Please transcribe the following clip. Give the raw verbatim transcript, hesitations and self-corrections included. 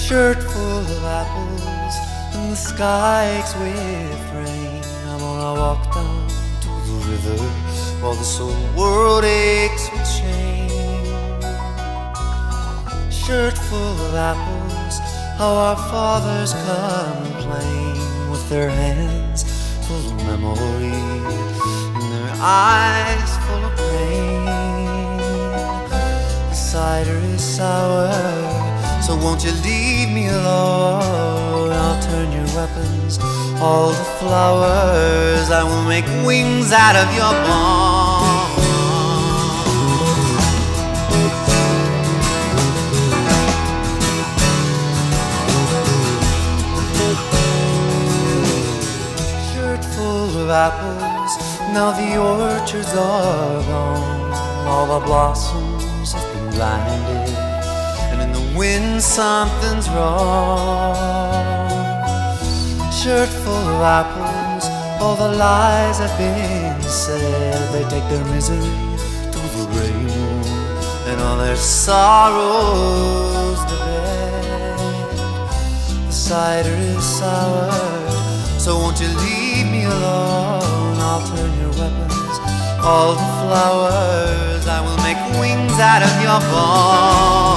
shirt full of apples and the sky aches with rain. I'm gonna walk down to the river while this whole world aches with shame. Shirt full of apples, how our fathers complain, with their hands full of memory and their eyes full of pain. The cider is sour, so won't you leave me alone? I'll turn your weapons all to flowers. I will make wings out of your bones. Shirt full of apples, now the orchards are gone. All the blossoms have been blinded, and in the wind something's wrong. Shirt full of apples, all the lies have been said. They take their misery to the grave and all their sorrows to bed. The cider is sour, so won't you leave me alone? I'll turn your weapons all to flowers. I will make wings out of your bones.